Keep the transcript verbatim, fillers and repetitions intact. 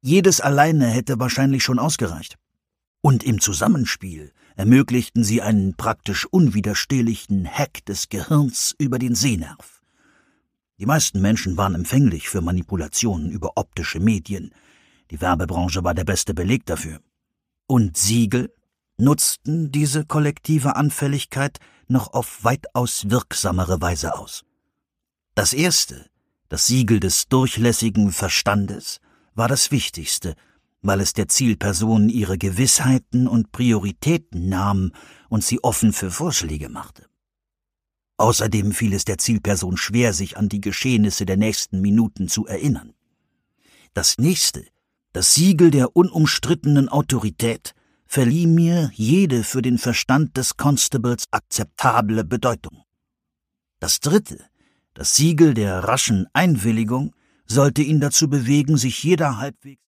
Jedes alleine hätte wahrscheinlich schon ausgereicht. Und im Zusammenspiel ermöglichten sie einen praktisch unwiderstehlichen Hack des Gehirns über den Sehnerv. Die meisten Menschen waren empfänglich für Manipulationen über optische Medien. Die Werbebranche war der beste Beleg dafür. Und Siegel nutzten diese kollektive Anfälligkeit noch auf weitaus wirksamere Weise aus. Das erste, das Siegel des durchlässigen Verstandes, war das Wichtigste, weil es der Zielperson ihre Gewissheiten und Prioritäten nahm und sie offen für Vorschläge machte. Außerdem fiel es der Zielperson schwer, sich an die Geschehnisse der nächsten Minuten zu erinnern. Das nächste, das Siegel der unumstrittenen Autorität, verlieh mir jede für den Verstand des Constables akzeptable Bedeutung. Das dritte, das Siegel der raschen Einwilligung, sollte ihn dazu bewegen, sich jeder halbwegs